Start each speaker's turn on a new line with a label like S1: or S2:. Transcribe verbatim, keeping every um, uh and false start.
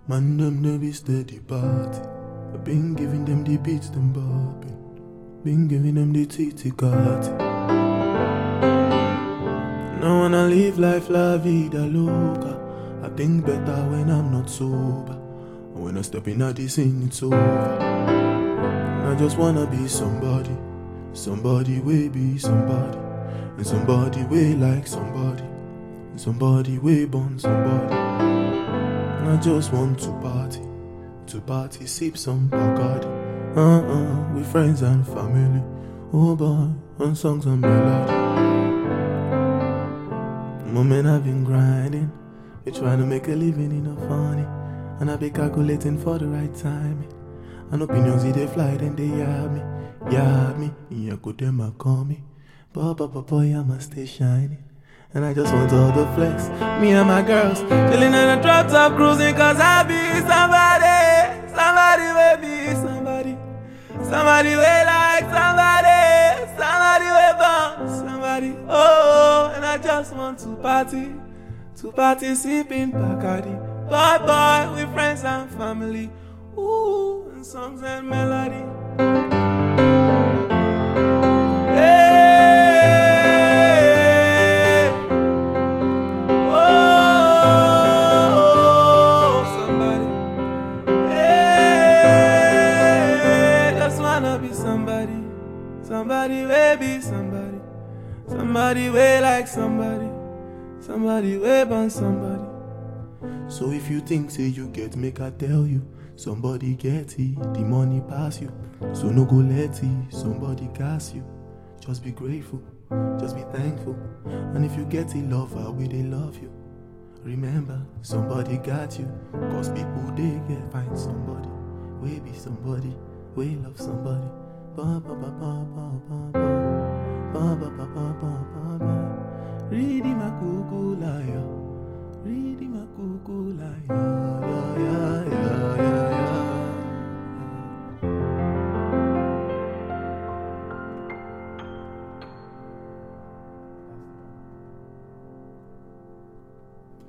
S1: Man, them they be steady party. I've been giving them the beats, them bopping. Been giving them the titty carty. Now wanna live life la vida loca. I think better when I'm not sober. And when I step in at the scene, it's over. And I just wanna be somebody. Somebody way be somebody. And somebody way like somebody. And somebody way born somebody. And I just want to party. To party, sip some Bacardi. Uh-uh, with friends and family. Oh boy, on songs and melody. Moment I've been grinding. Been trying to make a living in a funny. And I be calculating for the right timing. And opinions, they fly, then they yab me. Yab me, yeah, go them a call me. Boy, boy, boy, boy, I'ma stay shining. And I just want all the flex. Me and my girls chilling in the drop top cruising. Cause I be somebody. Somebody will be somebody. Somebody will like somebody. Somebody will bomb somebody. Oh, and I just want to party. To party sipping Bacardi. Boy, boy, with friends and family. Ooh, and songs and melody. Hey, oh, somebody. Hey, just wanna be somebody. Somebody will be somebody. Somebody will like somebody. Somebody will burn somebody. So if you think say you get, make I tell you. Somebody get it, the money pass you. So no go let it, somebody gas you. Just be grateful, just be thankful. And if you get it, love how we they love you. Remember, somebody got you. Cause people they get find somebody. We be somebody, we love somebody. Ba ba ba ba ba ba ba. Ba ba ba ba ba ba ba. Ready my cuckoo liar. Ready my cuckoo liar. Yeah, yeah, yeah, yeah.